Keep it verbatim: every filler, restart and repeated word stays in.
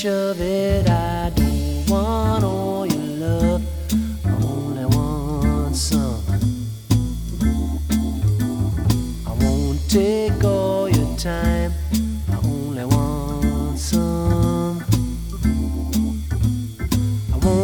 much of it. I don't want all your love, I only want some. I won't take all your time,